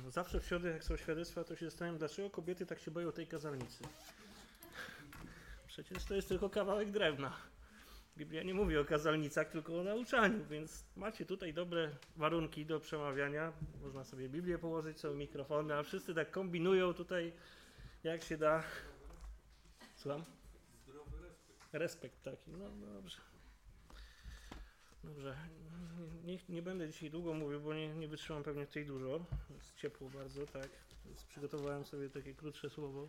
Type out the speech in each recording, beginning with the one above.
Zawsze w środę, jak są świadectwa, to się zastanawiam, dlaczego kobiety tak się boją tej kazalnicy. Przecież to jest tylko kawałek drewna. Biblia nie mówi o kazalnicach, tylko o nauczaniu, więc macie tutaj dobre warunki do przemawiania. Można sobie Biblię położyć, są mikrofony, a wszyscy tak kombinują tutaj, jak się da. Słucham? Zdrowy respekt. Respekt taki, no dobrze. Dobrze, nie będę dzisiaj długo mówił, bo nie wytrzymam pewnie tej dużo. Jest ciepło bardzo, tak. Więc przygotowałem sobie takie krótsze słowo.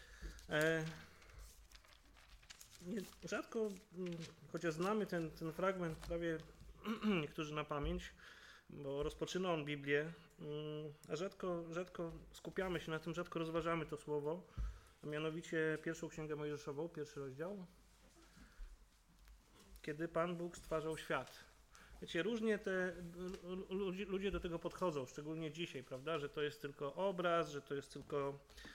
Rzadko, chociaż znamy ten fragment prawie niektórzy na pamięć, bo rozpoczyna on Biblię, a rzadko skupiamy się na tym, rzadko rozważamy to słowo, a mianowicie pierwszą Księgę Mojżeszową, 1 rozdział, kiedy Pan Bóg stwarzał świat. Wiecie, różnie ludzie do tego podchodzą, szczególnie dzisiaj, prawda, że to jest tylko obraz, że to jest tylko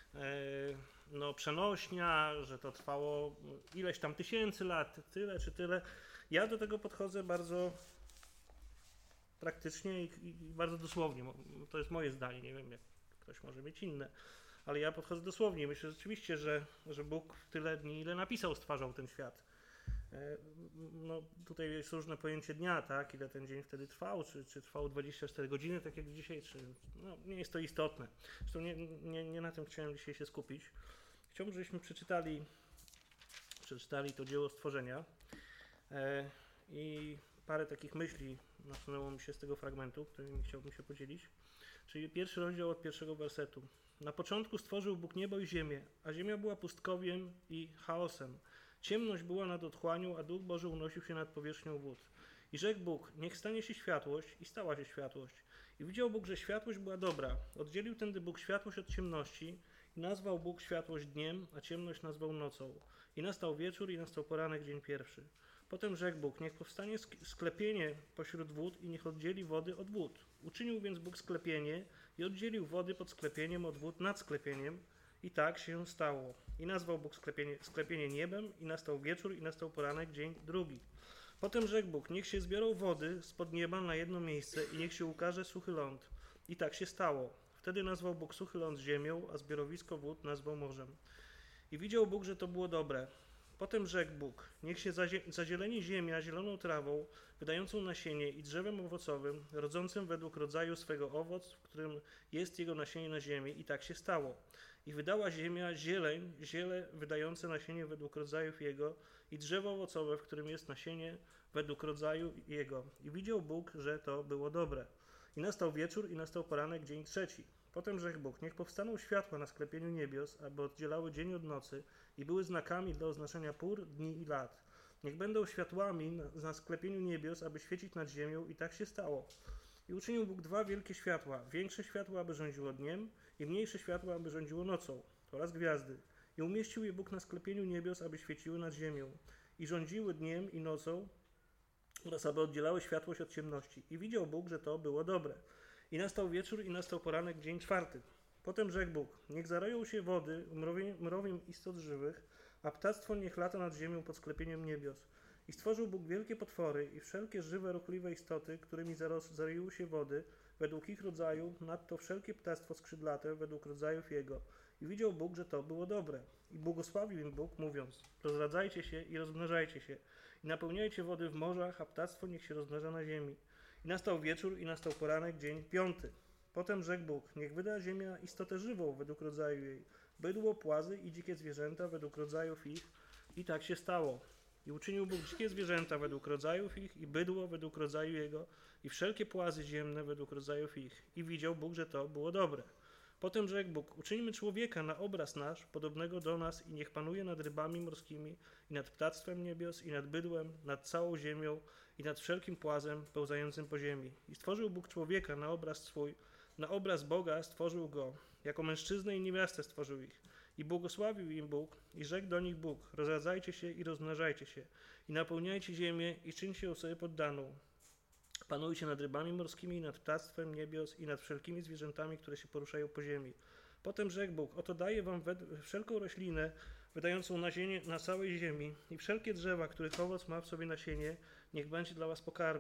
przenośnia, że to trwało ileś tam tysięcy lat, tyle czy tyle. Ja do tego podchodzę bardzo praktycznie i bardzo dosłownie. To jest moje zdanie, nie wiem, jak ktoś może mieć inne, ale ja podchodzę dosłownie. Myślę rzeczywiście, że Bóg w tyle dni, ile napisał, stwarzał ten świat. No, tutaj jest różne pojęcie dnia, tak, ile ten dzień wtedy trwał, czy trwał 24 godziny, tak jak dzisiaj, nie jest to istotne. Zresztą nie na tym chciałem dzisiaj się skupić. Chciałbym, żebyśmy przeczytali to dzieło stworzenia i parę takich myśli nasunęło mi się z tego fragmentu, którymi chciałbym się podzielić. Czyli 1 rozdział od 1 wersetu. Na początku stworzył Bóg niebo i ziemię, a ziemia była pustkowiem i chaosem. Ciemność była nad otchłanią, a Duch Boży unosił się nad powierzchnią wód. I rzekł Bóg, niech stanie się światłość, i stała się światłość. I widział Bóg, że światłość była dobra. Oddzielił tędy Bóg światłość od ciemności i nazwał Bóg światłość dniem, a ciemność nazwał nocą. I nastał wieczór i nastał poranek, dzień pierwszy. Potem rzekł Bóg, niech powstanie sklepienie pośród wód i niech oddzieli wody od wód. Uczynił więc Bóg sklepienie i oddzielił wody pod sklepieniem od wód nad sklepieniem. I tak się stało. I nazwał Bóg sklepienie niebem i nastał wieczór i nastał poranek, dzień drugi. Potem rzekł Bóg, niech się zbiorą wody spod nieba na jedno miejsce i niech się ukaże suchy ląd. I tak się stało. Wtedy nazwał Bóg suchy ląd ziemią, a zbiorowisko wód nazwał morzem. I widział Bóg, że to było dobre. Potem rzekł Bóg, niech się zazieleni ziemia zieloną trawą, wydającą nasienie i drzewem owocowym, rodzącym według rodzaju swego owoc, w którym jest jego nasienie na ziemi. I tak się stało. I wydała ziemia ziele wydające nasienie według rodzajów jego i drzewo owocowe, w którym jest nasienie według rodzaju jego. I widział Bóg, że to było dobre. I nastał wieczór i nastał poranek, dzień trzeci. Potem rzekł Bóg, niech powstaną światła na sklepieniu niebios, aby oddzielały dzień od nocy i były znakami dla oznaczenia pór, dni i lat. Niech będą światłami na sklepieniu niebios, aby świecić nad ziemią. I tak się stało. I uczynił Bóg dwa wielkie światła, większe światło, aby rządziło dniem i mniejsze światło, aby rządziło nocą, oraz gwiazdy. I umieścił je Bóg na sklepieniu niebios, aby świeciły nad ziemią i rządziły dniem i nocą, oraz aby oddzielały światłość od ciemności. I widział Bóg, że to było dobre. I nastał wieczór i nastał poranek, dzień czwarty. Potem rzekł Bóg, niech zaroją się wody mrowiem istot żywych, a ptactwo niech lata nad ziemią pod sklepieniem niebios. I stworzył Bóg wielkie potwory i wszelkie żywe, ruchliwe istoty, którymi zaroiły się wody, według ich rodzaju, nadto wszelkie ptactwo skrzydlate, według rodzajów jego. I widział Bóg, że to było dobre. I błogosławił im Bóg, mówiąc, rozradzajcie się i rozmnażajcie się, i napełniajcie wody w morzach, a ptactwo niech się rozmnaża na ziemi. I nastał wieczór i nastał poranek, dzień piąty. Potem rzekł Bóg, niech wyda ziemia istotę żywą według rodzaju jej, bydło, płazy i dzikie zwierzęta według rodzajów ich. I tak się stało. I uczynił Bóg dzikie zwierzęta według rodzajów ich i bydło według rodzaju jego i wszelkie płazy ziemne według rodzajów ich. I widział Bóg, że to było dobre. Potem rzekł Bóg, uczyńmy człowieka na obraz nasz, podobnego do nas i niech panuje nad rybami morskimi i nad ptactwem niebios i nad bydłem, nad całą ziemią i nad wszelkim płazem pełzającym po ziemi. I stworzył Bóg człowieka na obraz swój, na obraz Boga stworzył go, jako mężczyznę i niewiastę stworzył ich. I błogosławił im Bóg i rzekł do nich Bóg, rozradzajcie się i rozmnażajcie się i napełniajcie ziemię i czyńcie ją sobie poddaną. Panujcie nad rybami morskimi, nad ptactwem niebios i nad wszelkimi zwierzętami, które się poruszają po ziemi. Potem rzekł Bóg, oto daję wam wszelką roślinę, wydającą nasienie na całej ziemi i wszelkie drzewa, których owoc ma w sobie nasienie, niech będzie dla was pokarmem.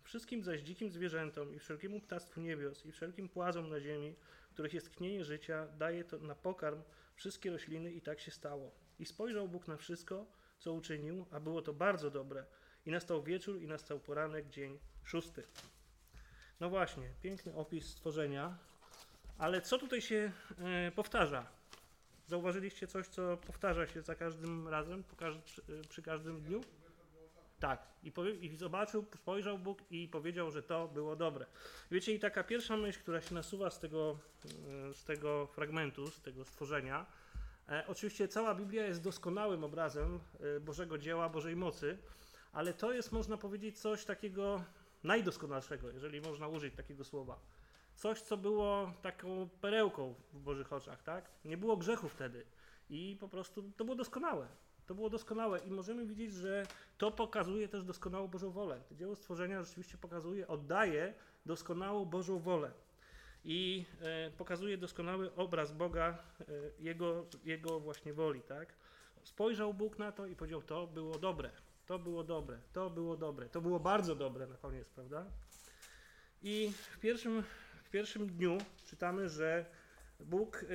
Wszystkim zaś dzikim zwierzętom i wszelkiemu ptactwu niebios i wszelkim płazom na ziemi, których jest tchnienie życia, daje to na pokarm wszystkie rośliny i tak się stało. I spojrzał Bóg na wszystko, co uczynił, a było to bardzo dobre. I nastał wieczór i nastał poranek, dzień 6. No właśnie, piękny opis stworzenia, ale co tutaj się powtarza? Zauważyliście coś, co powtarza się za każdym razem, przy każdym dniu? Tak. I zobaczył, spojrzał Bóg i powiedział, że to było dobre. Wiecie, i taka pierwsza myśl, która się nasuwa z tego fragmentu, z tego stworzenia. Oczywiście cała Biblia jest doskonałym obrazem Bożego dzieła, Bożej mocy, ale to jest, można powiedzieć, coś takiego najdoskonalszego, jeżeli można użyć takiego słowa. Coś, co było taką perełką w Bożych oczach, tak? Nie było grzechu wtedy i po prostu to było doskonałe. To było doskonałe i możemy widzieć, że to pokazuje też doskonałą Bożą wolę. To dzieło stworzenia rzeczywiście pokazuje, oddaje doskonałą Bożą wolę i pokazuje doskonały obraz Boga, Jego właśnie woli, tak? Spojrzał Bóg na to i powiedział, to było dobre, to było dobre, to było dobre, to było bardzo dobre na koniec, prawda? I w pierwszym dniu czytamy, że Bóg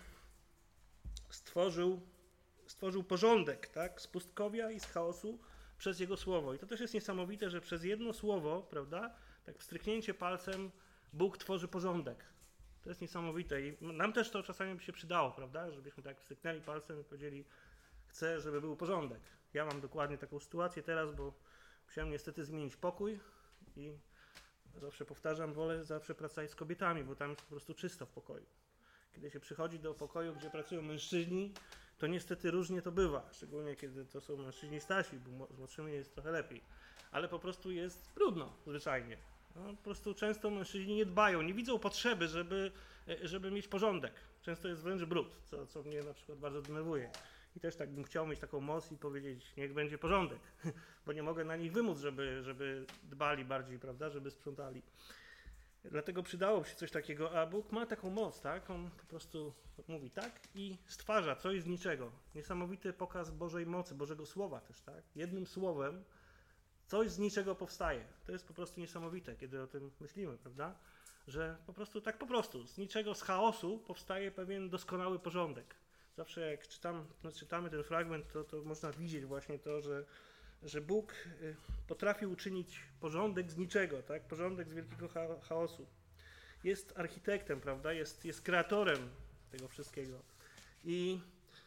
stworzył porządek, tak, z pustkowia i z chaosu przez Jego słowo. I to też jest niesamowite, że przez jedno słowo, prawda, tak pstryknięcie palcem, Bóg tworzy porządek. To jest niesamowite i nam też to czasami by się przydało, prawda, żebyśmy tak pstryknęli palcem i powiedzieli, chcę, żeby był porządek. Ja mam dokładnie taką sytuację teraz, bo musiałem niestety zmienić pokój i zawsze powtarzam, wolę zawsze pracować z kobietami, bo tam jest po prostu czysto w pokoju. Kiedy się przychodzi do pokoju, gdzie pracują mężczyźni, to niestety różnie to bywa, szczególnie kiedy to są mężczyźni starsi, bo z młodszymi jest trochę lepiej. Ale po prostu jest brudno zwyczajnie. No, po prostu często mężczyźni nie dbają, nie widzą potrzeby, żeby mieć porządek. Często jest wręcz brud, co mnie na przykład bardzo denerwuje. I też tak bym chciał mieć taką moc i powiedzieć, niech będzie porządek, bo nie mogę na nich wymóc, żeby dbali bardziej, prawda, żeby sprzątali. Dlatego przydałoby się coś takiego, a Bóg ma taką moc, tak? On po prostu mówi tak i stwarza coś z niczego. Niesamowity pokaz Bożej mocy, Bożego Słowa też, tak? Jednym słowem coś z niczego powstaje. To jest po prostu niesamowite, kiedy o tym myślimy, prawda? Że po prostu z niczego, z chaosu powstaje pewien doskonały porządek. Zawsze jak czytamy ten fragment, to można widzieć właśnie to, że Bóg potrafi uczynić porządek z niczego, tak? Porządek z wielkiego chaosu. Jest architektem, prawda? Jest kreatorem tego wszystkiego. I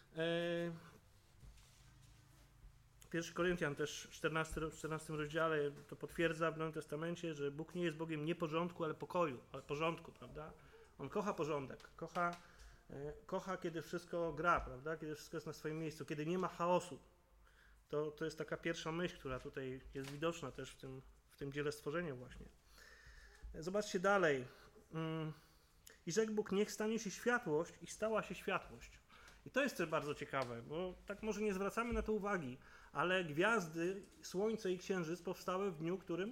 1 Koryntian też w 14 rozdziale to potwierdza w Nowym Testamencie, że Bóg nie jest Bogiem nie porządku, ale pokoju, ale porządku, prawda? On kocha porządek, kocha kiedy wszystko gra, prawda? Kiedy wszystko jest na swoim miejscu, kiedy nie ma chaosu. To jest taka pierwsza myśl, która tutaj jest widoczna też w tym dziele stworzenia właśnie. Zobaczcie dalej. I rzekł Bóg, niech stanie się światłość i stała się światłość. I to jest też bardzo ciekawe, bo tak może nie zwracamy na to uwagi, ale gwiazdy, słońce i księżyc powstały w dniu, którym?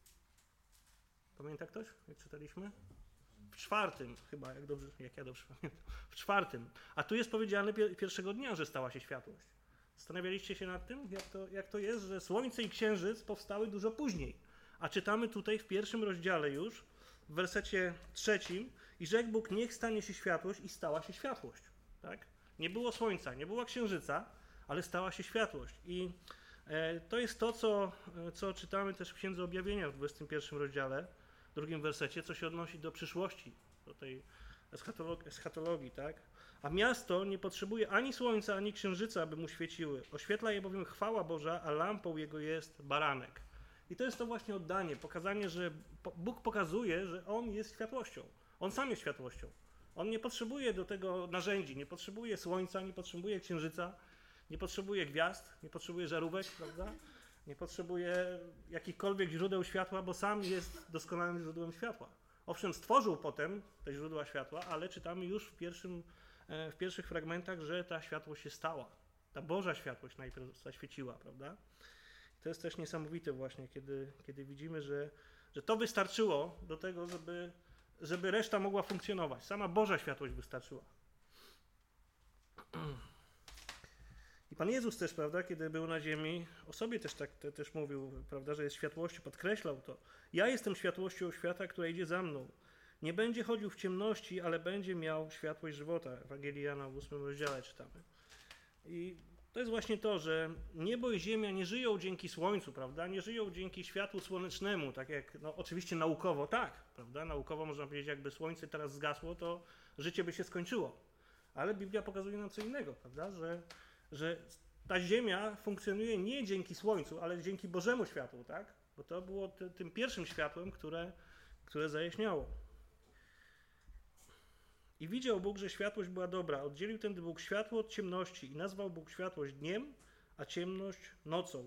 Pamięta ktoś, jak czytaliśmy? W 4 chyba, jak ja dobrze pamiętam. W 4. A tu jest powiedziane pierwszego dnia, że stała się światłość. Zastanawialiście się nad tym, jak to jest, że słońce i księżyc powstały dużo później. A czytamy tutaj w 1 rozdziale już, w wersecie 3, i rzekł Bóg, niech stanie się światłość i stała się światłość. Tak? Nie było słońca, nie było księżyca, ale stała się światłość. I to jest to, co czytamy też w Księdze Objawienia w 21 rozdziale, w 2 wersecie, co się odnosi do przyszłości, do tej eschatologii, tak? A miasto nie potrzebuje ani słońca, ani księżyca, by mu świeciły. Oświetla je bowiem chwała Boża, a lampą jego jest baranek. I to jest to właśnie oddanie, pokazanie, że Bóg pokazuje, że On jest światłością. On sam jest światłością. On nie potrzebuje do tego narzędzi, nie potrzebuje słońca, nie potrzebuje księżyca, nie potrzebuje gwiazd, nie potrzebuje żarówek, prawda? Nie potrzebuje jakichkolwiek źródeł światła, bo sam jest doskonałym źródłem światła. Owszem, stworzył potem te źródła światła, ale czytamy już w pierwszych fragmentach, że ta światłość się stała. Ta Boża światłość najpierw zaświeciła, prawda? To jest też niesamowite właśnie, kiedy widzimy, że to wystarczyło do tego, żeby reszta mogła funkcjonować. Sama Boża światłość wystarczyła. I Pan Jezus też, prawda, kiedy był na ziemi, o sobie też tak też mówił, prawda, że jest światłością, podkreślał to. Ja jestem światłością świata, która idzie za mną. Nie będzie chodził w ciemności, ale będzie miał światłość żywota. Ewangelii Jana w 8 rozdziale czytamy. I to jest właśnie to, że niebo i ziemia nie żyją dzięki słońcu, prawda? Nie żyją dzięki światłu słonecznemu, tak jak, no oczywiście naukowo tak, prawda? Naukowo można powiedzieć, jakby słońce teraz zgasło, to życie by się skończyło. Ale Biblia pokazuje nam co innego, prawda? Że ta ziemia funkcjonuje nie dzięki słońcu, ale dzięki Bożemu światłu, tak? Bo to było tym pierwszym światłem, które zajaśniało. I widział Bóg, że światłość była dobra. Oddzielił ten Bóg światło od ciemności i nazwał Bóg światłość dniem, a ciemność nocą.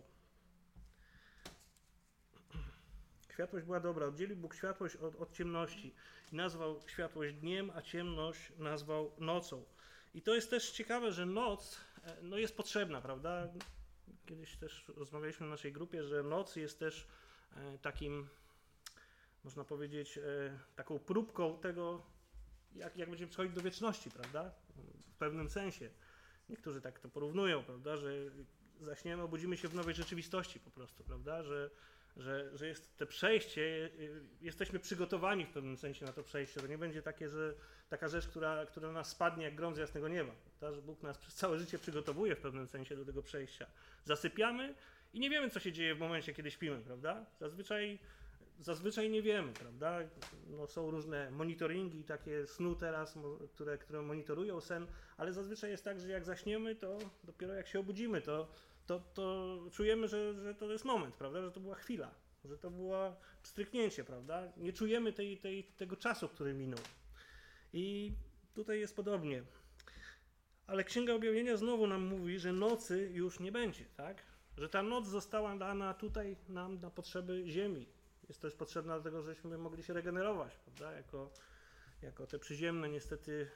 Światłość była dobra. Oddzielił Bóg światłość od ciemności i nazwał światłość dniem, a ciemność nazwał nocą. I to jest też ciekawe, że noc no jest potrzebna, prawda? Kiedyś też rozmawialiśmy w naszej grupie, że noc jest też takim, można powiedzieć, taką próbką tego, jak będziemy przechodzić do wieczności, prawda? W pewnym sensie. Niektórzy tak to porównują, prawda? Że zaśniemy, obudzimy się w nowej rzeczywistości po prostu, prawda? Że jest to przejście, jesteśmy przygotowani w pewnym sensie na to przejście. To nie będzie takie, że taka rzecz, która nas spadnie jak grom z jasnego nieba. Prawda? Że Bóg nas przez całe życie przygotowuje w pewnym sensie do tego przejścia. Zasypiamy i nie wiemy, co się dzieje w momencie, kiedy śpimy, prawda? Zazwyczaj nie wiemy, prawda? No, są różne monitoringi, takie snu teraz, które monitorują sen, ale zazwyczaj jest tak, że jak zaśniemy, to dopiero jak się obudzimy, to czujemy, że to jest moment, prawda? Że to była chwila, że to było pstryknięcie, prawda? Nie czujemy tego czasu, który minął. I tutaj jest podobnie. Ale Księga Objawienia znowu nam mówi, że nocy już nie będzie, tak? Że ta noc została dana tutaj nam na potrzeby ziemi. Jest też potrzebna dlatego, żeśmy mogli się regenerować, prawda? Jako te przyziemne niestety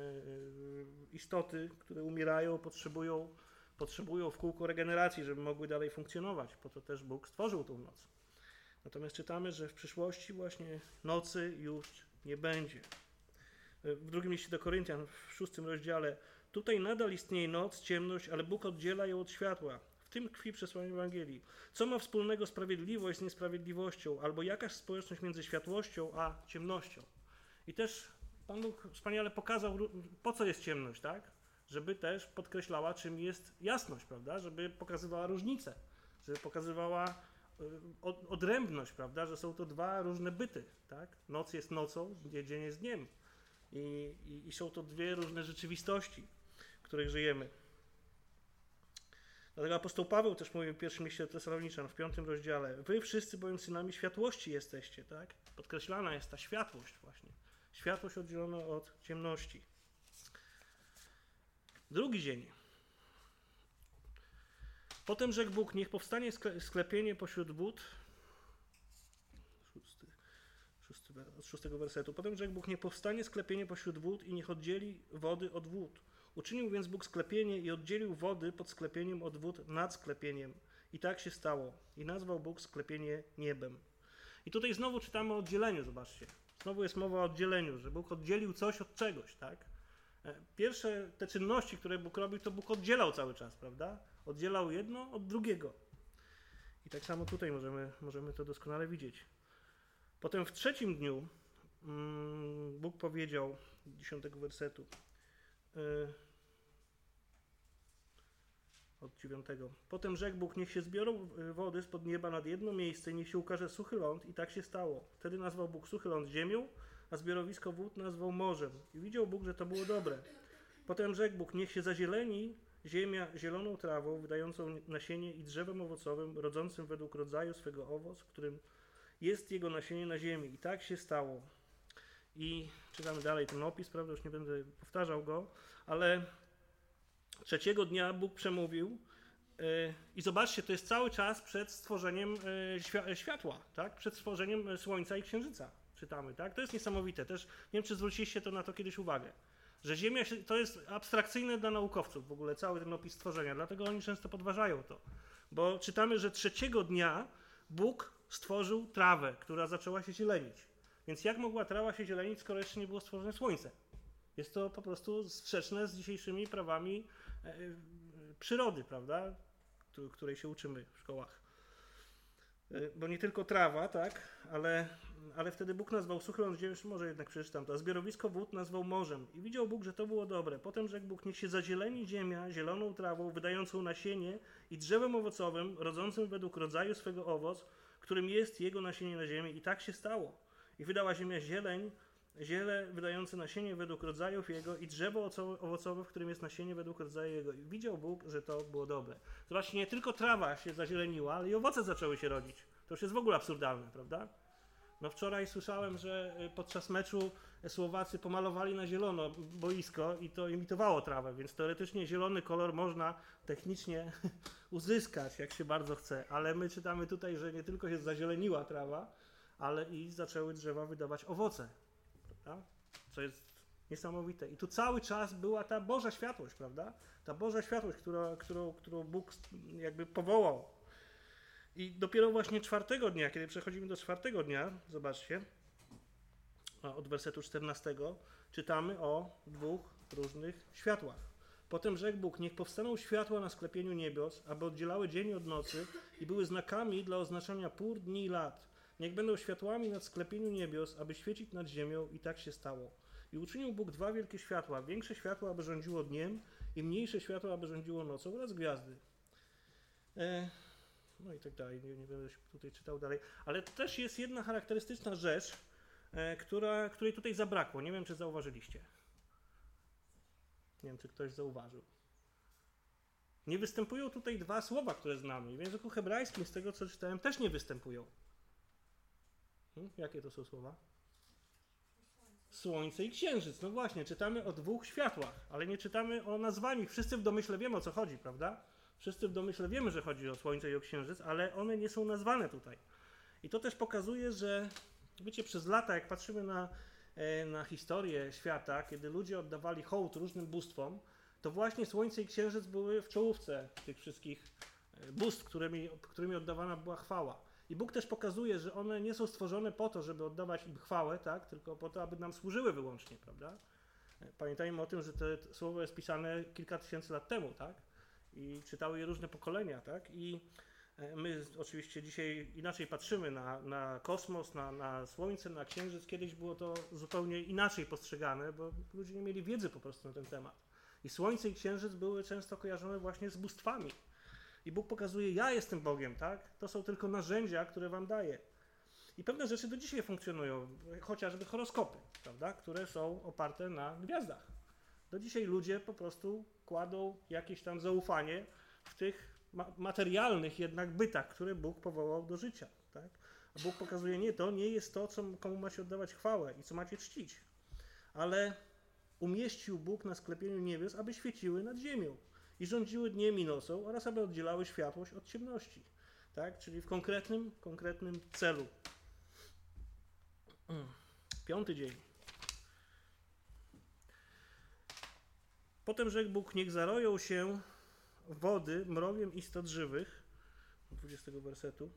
istoty, które umierają, potrzebują w kółko regeneracji, żeby mogły dalej funkcjonować. Po to też Bóg stworzył tą noc. Natomiast czytamy, że w przyszłości właśnie nocy już nie będzie. W drugim liście do Koryntian, w 6 rozdziale, tutaj nadal istnieje noc, ciemność, ale Bóg oddziela ją od światła. W tym tkwi przesłanie Ewangelii. Co ma wspólnego sprawiedliwość z niesprawiedliwością, albo jakaś społeczność między światłością a ciemnością? I też Pan Bóg wspaniale pokazał, po co jest ciemność, tak? Żeby też podkreślała, czym jest jasność, prawda? Żeby pokazywała różnicę, żeby pokazywała odrębność, prawda? Że są to dwa różne byty, tak? Noc jest nocą, dzień jest dniem. I są to dwie różne rzeczywistości, w których żyjemy. Dlatego apostoł Paweł też mówi w pierwszym liście do Tesaloniczan, w 5 rozdziale, wy wszyscy bowiem synami światłości jesteście, tak? Podkreślana jest ta światłość właśnie. Światłość oddzielona od ciemności. Drugi dzień. Potem rzekł Bóg, niech powstanie sklepienie pośród wód. Od 6 wersetu. Potem rzekł Bóg, niech powstanie sklepienie pośród wód i niech oddzieli wody od wód. Uczynił więc Bóg sklepienie i oddzielił wody pod sklepieniem od wód nad sklepieniem. I tak się stało. I nazwał Bóg sklepienie niebem. I tutaj znowu czytamy o oddzieleniu, zobaczcie. Znowu jest mowa o oddzieleniu, że Bóg oddzielił coś od czegoś, tak? Pierwsze te czynności, które Bóg robił, to Bóg oddzielał cały czas, prawda? Oddzielał jedno od drugiego. I tak samo tutaj możemy to doskonale widzieć. Potem w trzecim dniu Bóg powiedział, 10 wersetu, od 9. Potem rzekł Bóg, niech się zbiorą wody spod nieba nad jedno miejsce i niech się ukaże suchy ląd. I tak się stało. Wtedy nazwał Bóg suchy ląd ziemią, a zbiorowisko wód nazwał morzem. I widział Bóg, że to było dobre. Potem rzekł Bóg, niech się zazieleni ziemia zieloną trawą, wydającą nasienie i drzewem owocowym, rodzącym według rodzaju swego owoc, którym jest jego nasienie na ziemi. I tak się stało. I czytamy dalej ten opis, prawda, już nie będę powtarzał go, ale trzeciego dnia Bóg przemówił i zobaczcie, to jest cały czas przed stworzeniem światła, tak? Przed stworzeniem słońca i księżyca czytamy, tak? To jest niesamowite. Też nie wiem, czy zwróciliście na to kiedyś uwagę, że Ziemia to jest abstrakcyjne dla naukowców w ogóle, cały ten opis stworzenia, dlatego oni często podważają to, bo czytamy, że trzeciego dnia Bóg stworzył trawę, która zaczęła się zielenić. Więc jak mogła trawa się zielenić, skoro jeszcze nie było stworzone słońce? Jest to po prostu sprzeczne z dzisiejszymi prawami przyrody, prawda, której się uczymy w szkołach. Bo nie tylko trawa, tak, ale wtedy Bóg nazwał suchą ziemię, może jednak przeczytam to, a zbiorowisko wód nazwał morzem. I widział Bóg, że to było dobre. Potem rzekł Bóg, niech się zazieleni ziemia zieloną trawą, wydającą nasienie i drzewem owocowym, rodzącym według rodzaju swego owoc, którym jest jego nasienie na ziemi. I tak się stało. I wydała ziemia ziele wydające nasienie według rodzajów jego i drzewo owocowe, w którym jest nasienie według rodzaju jego. I widział Bóg, że to było dobre. Zobaczcie, nie tylko trawa się zazieleniła, ale i owoce zaczęły się rodzić. To już jest w ogóle absurdalne, prawda? No wczoraj słyszałem, że podczas meczu Słowacy pomalowali na zielono boisko i to imitowało trawę, więc teoretycznie zielony kolor można technicznie uzyskać, jak się bardzo chce. Ale my czytamy tutaj, że nie tylko się zazieleniła trawa, ale i zaczęły drzewa wydawać owoce. Prawda? Co jest niesamowite. I tu cały czas była ta Boża światłość, prawda? Ta Boża światłość, którą Bóg jakby powołał. I dopiero właśnie czwartego dnia, kiedy przechodzimy do czwartego dnia, zobaczcie, od wersetu 14, czytamy o dwóch różnych światłach. Potem rzekł Bóg, niech powstaną światła na sklepieniu niebios, aby oddzielały dzień od nocy i były znakami dla oznaczania pór, dni i lat. Niech będą światłami nad sklepieniu niebios, aby świecić nad ziemią, i tak się stało. I uczynił Bóg dwa wielkie światła, większe światło, aby rządziło dniem i mniejsze światło, aby rządziło nocą oraz gwiazdy. No i tak dalej, nie będę się tutaj czytał dalej. Ale też jest jedna charakterystyczna rzecz, której tutaj zabrakło. Nie wiem, czy zauważyliście. Nie wiem, czy ktoś zauważył. Nie występują tutaj dwa słowa, które znamy. W języku hebrajskim, z tego co czytałem, też nie występują. Jakie to są słowa? Słońce i księżyc. No właśnie, czytamy o dwóch światłach, ale nie czytamy o nazwaniu ich. Wszyscy w domyśle wiemy, o co chodzi, prawda? Wszyscy w domyśle wiemy, że chodzi o słońce i o księżyc, ale one nie są nazwane tutaj. I to też pokazuje, że wiecie, przez lata, jak patrzymy na historię świata, kiedy ludzie oddawali hołd różnym bóstwom, to właśnie słońce i księżyc były w czołówce tych wszystkich bóstw, którymi oddawana była chwała. I Bóg też pokazuje, że one nie są stworzone po to, żeby oddawać im chwałę, tak? Tylko po to, aby nam służyły wyłącznie, prawda? Pamiętajmy o tym, że to słowo jest pisane kilka tysięcy lat temu, tak? I czytały je różne pokolenia, tak? I my oczywiście dzisiaj inaczej patrzymy na kosmos, na Słońce, na Księżyc. Kiedyś było to zupełnie inaczej postrzegane, bo ludzie nie mieli wiedzy po prostu na ten temat. I Słońce i Księżyc były często kojarzone właśnie z bóstwami. I Bóg pokazuje, ja jestem Bogiem, tak? To są tylko narzędzia, które wam daję. I pewne rzeczy do dzisiaj funkcjonują, chociażby horoskopy, prawda? Które są oparte na gwiazdach. Do dzisiaj ludzie po prostu kładą jakieś tam zaufanie w tych materialnych jednak bytach, które Bóg powołał do życia. Tak? A Bóg pokazuje, nie, to nie jest to, komu macie oddawać chwałę i co macie czcić. Ale umieścił Bóg na sklepieniu niebios, aby świeciły nad ziemią i rządziły dniem i nocą oraz aby oddzielały światłość od ciemności. Tak? Czyli w konkretnym celu. 5. dzień. Potem rzekł Bóg, niech zaroją się wody mrowiem istot żywych, 20 wersetu,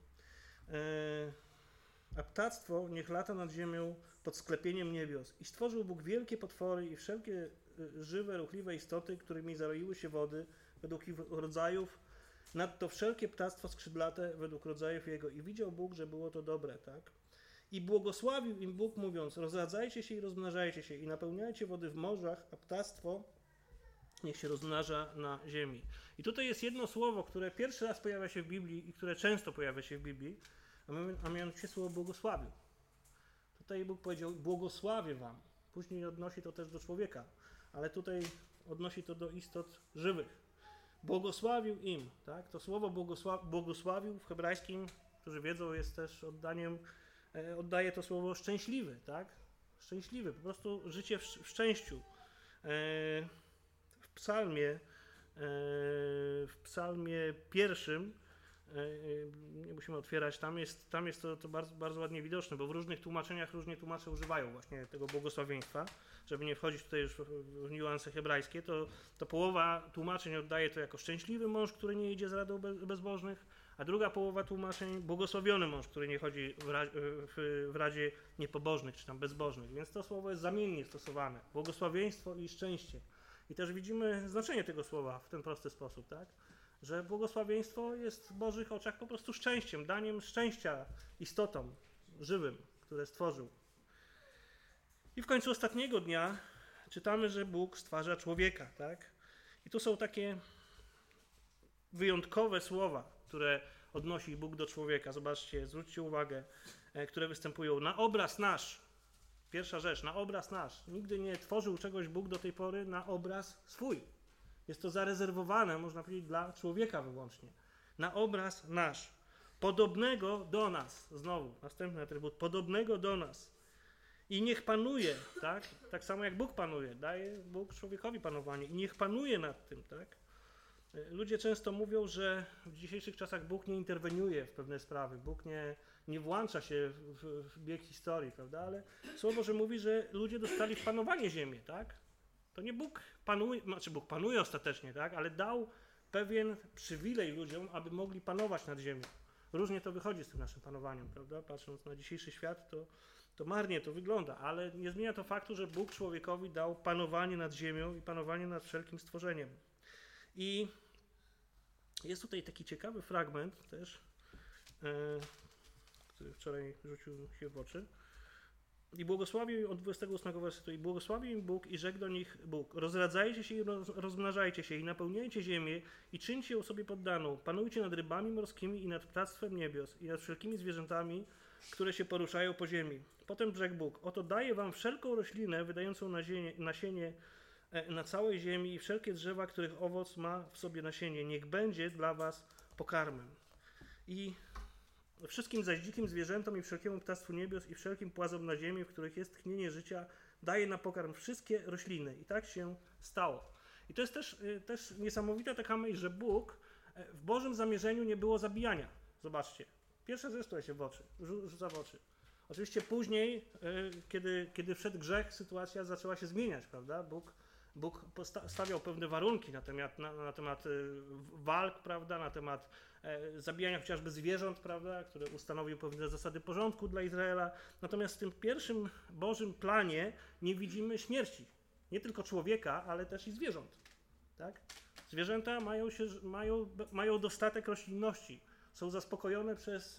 a ptactwo niech lata nad ziemią pod sklepieniem niebios. I stworzył Bóg wielkie potwory i wszelkie żywe, ruchliwe istoty, którymi zaroiły się wody według ich rodzajów, nadto wszelkie ptactwo skrzydlate według rodzajów jego. I widział Bóg, że było to dobre, tak? I błogosławił im Bóg, mówiąc, rozradzajcie się i rozmnażajcie się i napełniajcie wody w morzach, a ptactwo niech się rozmnaża na ziemi. I tutaj jest jedno słowo, które pierwszy raz pojawia się w Biblii i które często pojawia się w Biblii, a mianowicie słowo błogosławił. Tutaj Bóg powiedział, błogosławię wam. Później odnosi to też do człowieka, ale tutaj odnosi to do istot żywych. Błogosławił im, tak? To słowo błogosławił w hebrajskim, którzy wiedzą, jest też oddaje to słowo szczęśliwy, tak? Szczęśliwy, po prostu życie w szczęściu. W psalmie pierwszym, nie musimy otwierać, tam jest to bardzo, bardzo ładnie widoczne, bo w różnych tłumaczeniach różnie tłumacze używają właśnie tego błogosławieństwa, żeby nie wchodzić tutaj już w niuanse hebrajskie, to połowa tłumaczeń oddaje to jako szczęśliwy mąż, który nie idzie z radą bezbożnych, a druga połowa tłumaczeń błogosławiony mąż, który nie chodzi w radzie niepobożnych czy tam bezbożnych, więc to słowo jest zamiennie stosowane, błogosławieństwo i szczęście. I też widzimy znaczenie tego słowa w ten prosty sposób, tak? Że błogosławieństwo jest w Bożych oczach po prostu szczęściem, daniem szczęścia istotom żywym, które stworzył. I w końcu ostatniego dnia czytamy, że Bóg stwarza człowieka, tak? I tu są takie wyjątkowe słowa, które odnosi Bóg do człowieka. Zobaczcie, zwróćcie uwagę, które występują. Na obraz nasz. Pierwsza rzecz, na obraz nasz. Nigdy nie tworzył czegoś Bóg do tej pory na obraz swój. Jest to zarezerwowane, można powiedzieć, dla człowieka wyłącznie. Na obraz nasz. Podobnego do nas. Znowu, następny atrybut. Podobnego do nas. I niech panuje, tak? Tak samo jak Bóg panuje. Daje Bóg człowiekowi panowanie. I niech panuje nad tym, tak? Ludzie często mówią, że w dzisiejszych czasach Bóg nie interweniuje w pewne sprawy. Bóg nie włącza się w bieg historii, prawda? Ale Słowo Boże mówi, że ludzie dostali w panowanie ziemię, tak? To nie Bóg panuje, znaczy Bóg panuje ostatecznie, tak? Ale dał pewien przywilej ludziom, aby mogli panować nad ziemią. Różnie to wychodzi z tym naszym panowaniem, prawda? Patrząc na dzisiejszy świat, to marnie to wygląda, ale nie zmienia to faktu, że Bóg człowiekowi dał panowanie nad ziemią i panowanie nad wszelkim stworzeniem. I jest tutaj taki ciekawy fragment też, który wczoraj rzucił się w oczy. I błogosławił od 28 wersetu. I błogosławił im Bóg i rzekł do nich Bóg: rozradzajcie się i rozmnażajcie się i napełniajcie ziemię i czyńcie ją sobie poddaną. Panujcie nad rybami morskimi i nad ptactwem niebios i nad wszelkimi zwierzętami, które się poruszają po ziemi. Potem rzekł Bóg: oto daję wam wszelką roślinę wydającą nasienie na całej ziemi i wszelkie drzewa, których owoc ma w sobie nasienie. Niech będzie dla was pokarmem. I wszystkim zaś dzikim zwierzętom i wszelkiemu ptactwu niebios i wszelkim płazom na ziemi, w których jest tchnienie życia, daje na pokarm wszystkie rośliny. I tak się stało. I to jest też niesamowita taka myśl, że Bóg w Bożym zamierzeniu nie było zabijania. Zobaczcie. Pierwsza rzecz, która się rzuca w oczy. Oczywiście później, kiedy wszedł grzech, sytuacja zaczęła się zmieniać, prawda? Bóg stawiał pewne warunki na temat walk, prawda? Na temat zabijania chociażby zwierząt, prawda? Które ustanowił pewne zasady porządku dla Izraela. Natomiast w tym pierwszym Bożym planie nie widzimy śmierci. Nie tylko człowieka, ale też i zwierząt. Tak? Zwierzęta mają dostatek roślinności. Są zaspokojone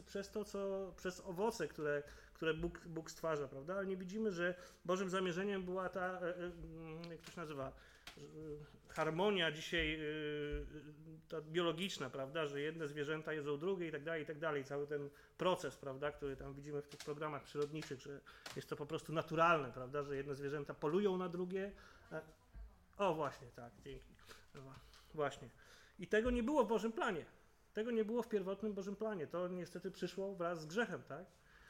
przez owoce, które Bóg stwarza, prawda? Ale nie widzimy, że Bożym zamierzeniem była ta, jak to się nazywa, harmonia dzisiaj ta biologiczna, prawda? Że jedne zwierzęta jedzą drugie i tak dalej. Cały ten proces, prawda? Który tam widzimy w tych programach przyrodniczych, że jest to po prostu naturalne, prawda? Że jedne zwierzęta polują na drugie. O, właśnie, tak, dzięki. Właśnie. I tego nie było w Bożym planie. Tego nie było w pierwotnym Bożym planie. To niestety przyszło wraz z grzechem, tak?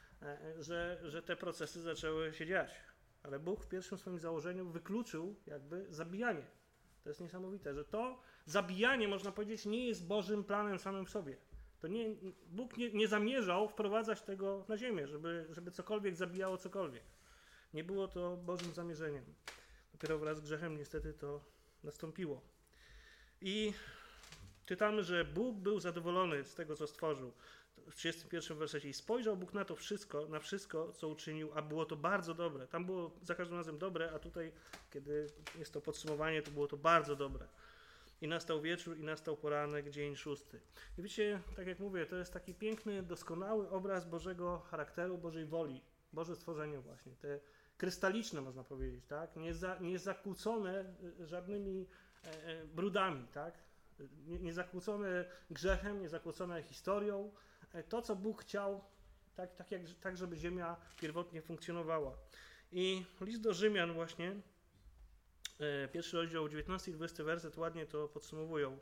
Że te procesy zaczęły się dziać. Ale Bóg w pierwszym swoim założeniu wykluczył jakby zabijanie. To jest niesamowite, że to zabijanie, można powiedzieć, nie jest Bożym planem samym w sobie. Bóg nie zamierzał wprowadzać tego na ziemię, żeby cokolwiek zabijało cokolwiek. Nie było to Bożym zamierzeniem. Dopiero wraz z grzechem niestety to nastąpiło. I czytamy, że Bóg był zadowolony z tego, co stworzył. W 31 wersecie. I spojrzał Bóg na wszystko, co uczynił, a było to bardzo dobre. Tam było za każdym razem dobre, a tutaj, kiedy jest to podsumowanie, to było to bardzo dobre. I nastał wieczór, i nastał poranek, dzień 6. I wiecie, tak jak mówię, to jest taki piękny, doskonały obraz Bożego charakteru, Bożej woli, Boże stworzenie właśnie. Te krystaliczne, można powiedzieć, tak? Nie zakłócone żadnymi brudami, tak? Nie zakłócone grzechem, nie zakłócone historią. To, co Bóg chciał, tak żeby ziemia pierwotnie funkcjonowała. I list do Rzymian właśnie, pierwszy rozdział, 19 i 20 werset ładnie to podsumowują.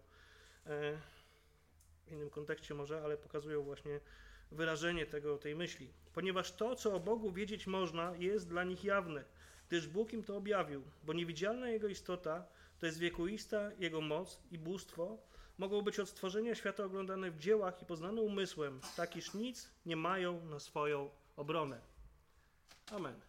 W innym kontekście może, ale pokazują właśnie wyrażenie tej myśli. Ponieważ to, co o Bogu wiedzieć można, jest dla nich jawne, gdyż Bóg im to objawił, bo niewidzialna Jego istota, to jest wiekuista Jego moc i bóstwo, mogą być od stworzenia świata oglądane w dziełach i poznane umysłem, tak iż nic nie mają na swoją obronę. Amen.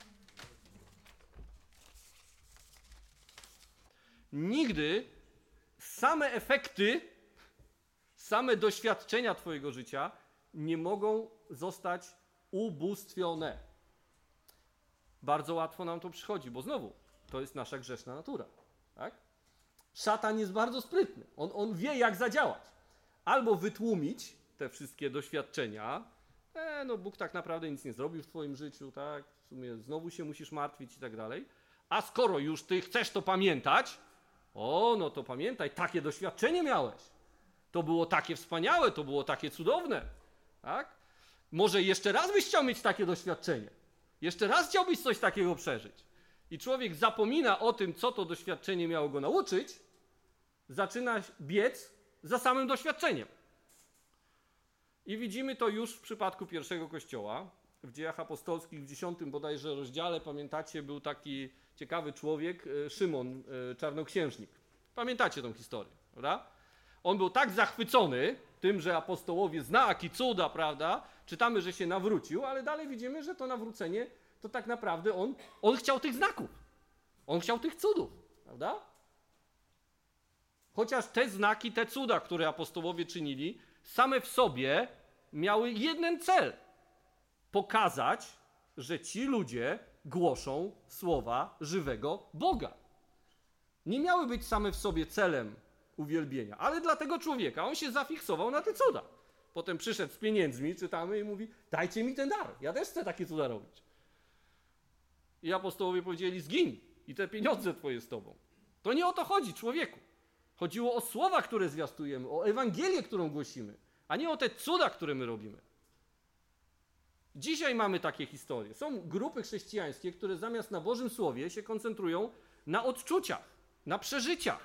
Nigdy same efekty, same doświadczenia twojego życia nie mogą zostać ubóstwione. Bardzo łatwo nam to przychodzi, bo znowu, to jest nasza grzeszna natura. Tak? Szatan jest bardzo sprytny. On wie, jak zadziałać. Albo wytłumić te wszystkie doświadczenia. No Bóg tak naprawdę nic nie zrobił w twoim życiu, tak? W sumie znowu się musisz martwić i tak dalej. A skoro już ty chcesz to pamiętać, no to pamiętaj, takie doświadczenie miałeś. To było takie wspaniałe, to było takie cudowne. Tak? Może jeszcze raz byś chciał mieć takie doświadczenie. Jeszcze raz chciałbyś coś takiego przeżyć. I człowiek zapomina o tym, co to doświadczenie miało go nauczyć, zaczyna biec za samym doświadczeniem. I widzimy to już w przypadku pierwszego kościoła. W Dziejach Apostolskich w 10 bodajże rozdziale, pamiętacie, był taki ciekawy człowiek, Szymon, czarnoksiężnik. Pamiętacie tą historię, prawda? On był tak zachwycony tym, że apostołowie znaki, cuda, prawda? Czytamy, że się nawrócił, ale dalej widzimy, że to nawrócenie, to tak naprawdę on chciał tych znaków. On chciał tych cudów, prawda? Chociaż te znaki, te cuda, które apostołowie czynili, same w sobie miały jeden cel. Pokazać, że ci ludzie głoszą słowa żywego Boga. Nie miały być same w sobie celem uwielbienia, ale dla tego człowieka on się zafiksował na te cuda. Potem przyszedł z pieniędzmi, czytamy, i mówi: dajcie mi ten dar, ja też chcę takie cuda robić. I apostołowie powiedzieli: zgiń i te pieniądze twoje z tobą. To nie o to chodzi, człowieku. Chodziło o słowa, które zwiastujemy, o Ewangelię, którą głosimy, a nie o te cuda, które my robimy. Dzisiaj mamy takie historie. Są grupy chrześcijańskie, które zamiast na Bożym Słowie się koncentrują na odczuciach, na przeżyciach.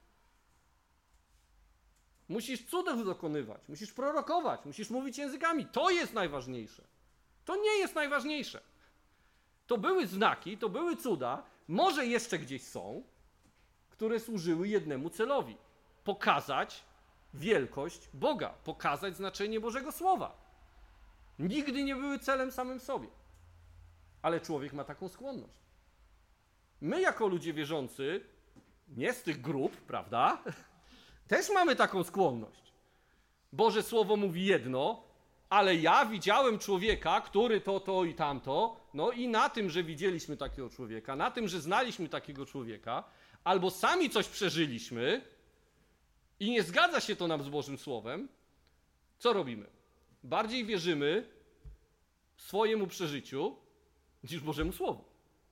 Musisz cudów dokonywać, musisz prorokować, musisz mówić językami. To jest najważniejsze. To nie jest najważniejsze. To były znaki, to były cuda, może jeszcze gdzieś są, które służyły jednemu celowi. Pokazać wielkość Boga, pokazać znaczenie Bożego Słowa. Nigdy nie były celem samym sobie. Ale człowiek ma taką skłonność. My jako ludzie wierzący, nie z tych grup, prawda, też mamy taką skłonność. Boże Słowo mówi jedno, ale ja widziałem człowieka, który to i tamto, no i na tym, że widzieliśmy takiego człowieka, na tym, że znaliśmy takiego człowieka, albo sami coś przeżyliśmy i nie zgadza się to nam z Bożym Słowem, co robimy? Bardziej wierzymy swojemu przeżyciu niż Bożemu Słowu.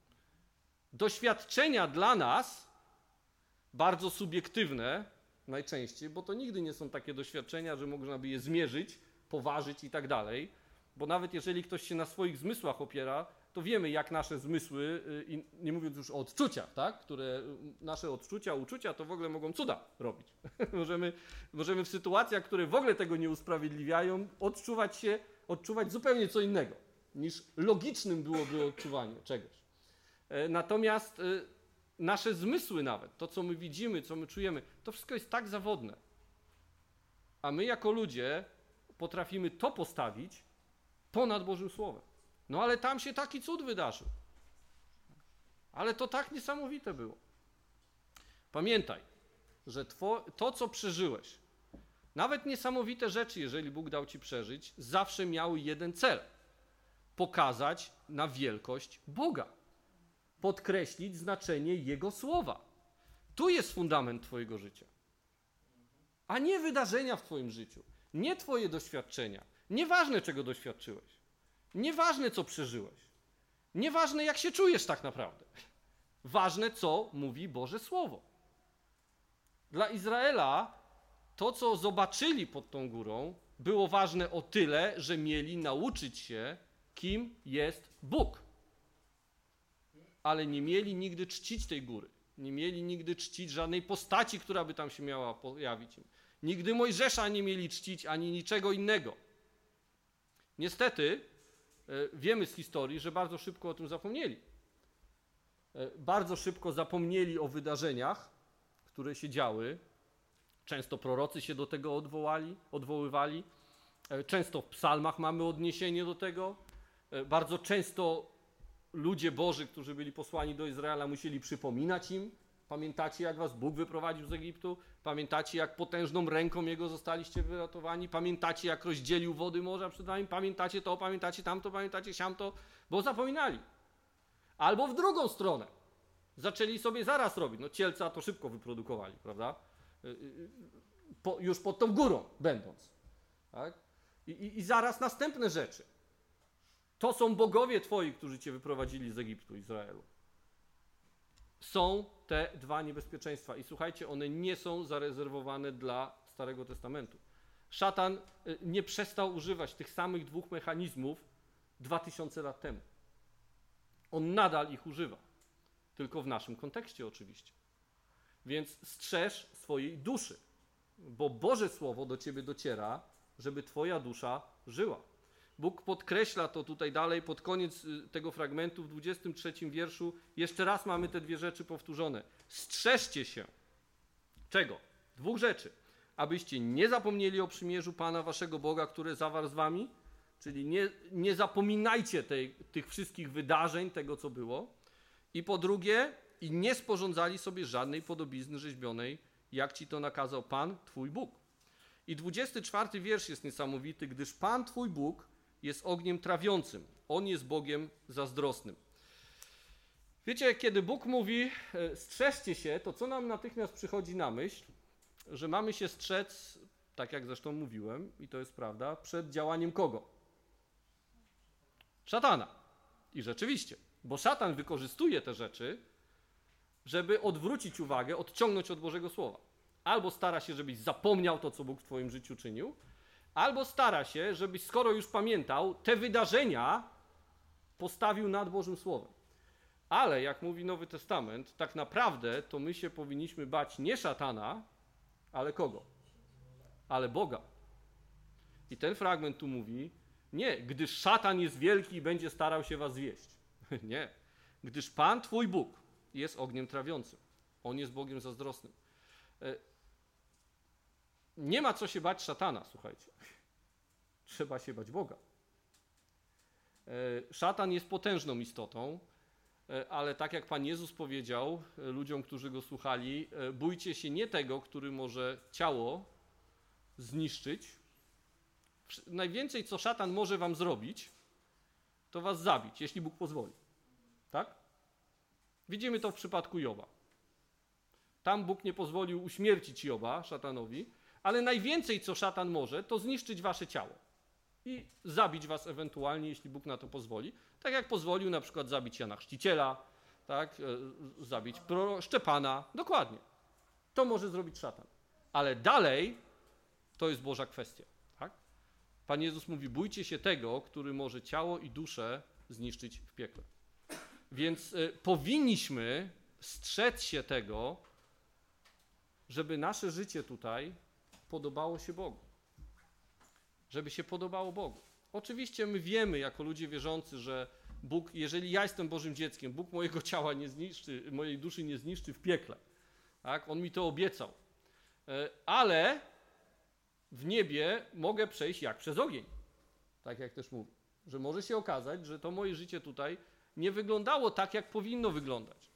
Doświadczenia dla nas bardzo subiektywne najczęściej, bo to nigdy nie są takie doświadczenia, że można by je zmierzyć, poważyć i tak dalej, bo nawet jeżeli ktoś się na swoich zmysłach opiera, to wiemy, jak nasze zmysły, i nie mówiąc już o odczuciach, tak, które nasze odczucia, uczucia to w ogóle mogą cuda robić. możemy w sytuacjach, które w ogóle tego nie usprawiedliwiają, odczuwać zupełnie co innego, niż logicznym byłoby odczuwanie czegoś. Natomiast nasze zmysły nawet, to co my widzimy, co my czujemy, to wszystko jest tak zawodne. A my jako ludzie potrafimy to postawić ponad Bożym Słowem. No ale tam się taki cud wydarzył. Ale to tak niesamowite było. Pamiętaj, że to, co przeżyłeś, nawet niesamowite rzeczy, jeżeli Bóg dał ci przeżyć, zawsze miały jeden cel. Pokazać na wielkość Boga. Podkreślić znaczenie Jego Słowa. Tu jest fundament twojego życia. A nie wydarzenia w twoim życiu. Nie twoje doświadczenia. Nieważne, czego doświadczyłeś. Nieważne, co przeżyłeś. Nieważne, jak się czujesz tak naprawdę. Ważne, co mówi Boże Słowo. Dla Izraela to, co zobaczyli pod tą górą, było ważne o tyle, że mieli nauczyć się, kim jest Bóg. Ale nie mieli nigdy czcić tej góry. Nie mieli nigdy czcić żadnej postaci, która by tam się miała pojawić im. Nigdy Mojżesza nie mieli czcić, ani niczego innego. Niestety, wiemy z historii, że bardzo szybko o tym zapomnieli. Bardzo szybko zapomnieli o wydarzeniach, które się działy. Często prorocy się do tego odwoływali. Często w psalmach mamy odniesienie do tego. Bardzo często ludzie Boży, którzy byli posłani do Izraela, musieli przypominać im. Pamiętacie, jak was Bóg wyprowadził z Egiptu? Pamiętacie, jak potężną ręką Jego zostaliście wyratowani? Pamiętacie, jak rozdzielił wody morza przed wami? Pamiętacie to, pamiętacie tamto, pamiętacie siamto? Bo zapominali. Albo w drugą stronę. Zaczęli sobie zaraz robić. No cielca to szybko wyprodukowali, prawda? Już pod tą górą będąc. Tak? I zaraz następne rzeczy. To są bogowie twoi, którzy cię wyprowadzili z Egiptu, Izraelu. Są te dwa niebezpieczeństwa i słuchajcie, one nie są zarezerwowane dla Starego Testamentu. Szatan nie przestał używać tych samych dwóch mechanizmów 2000 lat temu. On nadal ich używa, tylko w naszym kontekście oczywiście. Więc strzeż swojej duszy, bo Boże Słowo do ciebie dociera, żeby twoja dusza żyła. Bóg podkreśla to tutaj dalej, pod koniec tego fragmentu, w 23 wierszu. Jeszcze raz mamy te dwie rzeczy powtórzone. Strzeżcie się. Czego? Dwóch rzeczy. Abyście nie zapomnieli o przymierzu Pana waszego Boga, które zawarł z wami, czyli nie zapominajcie tych wszystkich wydarzeń, tego co było. I po drugie, i nie sporządzali sobie żadnej podobizny rzeźbionej, jak ci to nakazał Pan, twój Bóg. I 24 wiersz jest niesamowity, gdyż Pan twój Bóg jest ogniem trawiącym. On jest Bogiem zazdrosnym. Wiecie, kiedy Bóg mówi, strzeżcie się, to co nam natychmiast przychodzi na myśl, że mamy się strzec, tak jak zresztą mówiłem, i to jest prawda, przed działaniem kogo? Szatana. I rzeczywiście, bo szatan wykorzystuje te rzeczy, żeby odwrócić uwagę, odciągnąć od Bożego Słowa. Albo stara się, żebyś zapomniał to, co Bóg w twoim życiu czynił, albo stara się, żebyś, skoro już pamiętał, te wydarzenia postawił nad Bożym Słowem. Ale, jak mówi Nowy Testament, tak naprawdę to my się powinniśmy bać nie szatana, ale kogo? Ale Boga. I ten fragment tu mówi, nie, gdyż szatan jest wielki i będzie starał się was zjeść. Nie, gdyż Pan twój Bóg jest ogniem trawiącym. On jest Bogiem zazdrosnym. Nie ma co się bać szatana, słuchajcie. Trzeba się bać Boga. Szatan jest potężną istotą, ale tak jak Pan Jezus powiedział ludziom, którzy go słuchali, bójcie się nie tego, który może ciało zniszczyć. Najwięcej, co szatan może wam zrobić, to was zabić, jeśli Bóg pozwoli. Tak? Widzimy to w przypadku Joba. Tam Bóg nie pozwolił uśmiercić Joba, szatanowi, ale najwięcej, co szatan może, to zniszczyć wasze ciało i zabić was ewentualnie, jeśli Bóg na to pozwoli. Tak jak pozwolił na przykład zabić Jana Chrzciciela, tak? Zabić Szczepana. Dokładnie. To może zrobić szatan. Ale dalej to jest Boża kwestia. Tak? Pan Jezus mówi, bójcie się tego, który może ciało i duszę zniszczyć w piekle. Więc powinniśmy strzec się tego, żeby nasze życie tutaj podobało się Bogu. Żeby się podobało Bogu. Oczywiście my wiemy jako ludzie wierzący, że Bóg, jeżeli ja jestem Bożym dzieckiem, Bóg mojego ciała nie zniszczy, mojej duszy nie zniszczy w piekle. Tak? On mi to obiecał. Ale w niebie mogę przejść jak przez ogień. Tak jak też mówię. Że może się okazać, że to moje życie tutaj nie wyglądało tak, jak powinno wyglądać.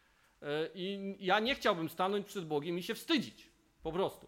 I ja nie chciałbym stanąć przed Bogiem i się wstydzić. Po prostu.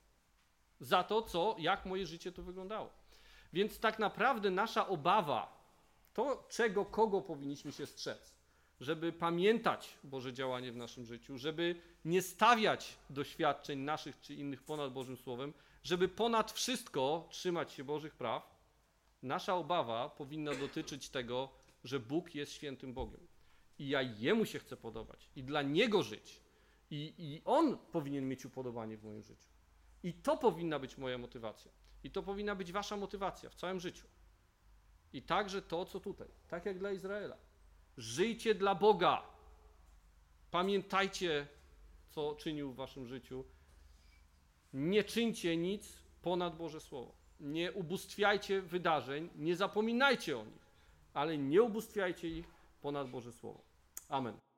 Za to, jak moje życie tu wyglądało. Więc tak naprawdę nasza obawa, to kogo powinniśmy się strzec, żeby pamiętać Boże działanie w naszym życiu, żeby nie stawiać doświadczeń naszych czy innych ponad Bożym Słowem, żeby ponad wszystko trzymać się Bożych praw, nasza obawa powinna dotyczyć tego, że Bóg jest świętym Bogiem. I ja Jemu się chcę podobać i dla Niego żyć. I On powinien mieć upodobanie w moim życiu. I to powinna być moja motywacja. I to powinna być wasza motywacja w całym życiu. I także to, co tutaj, tak jak dla Izraela. Żyjcie dla Boga. Pamiętajcie, co czynił w waszym życiu. Nie czyńcie nic ponad Boże Słowo. Nie ubóstwiajcie wydarzeń, nie zapominajcie o nich, ale nie ubóstwiajcie ich ponad Boże Słowo. Amen.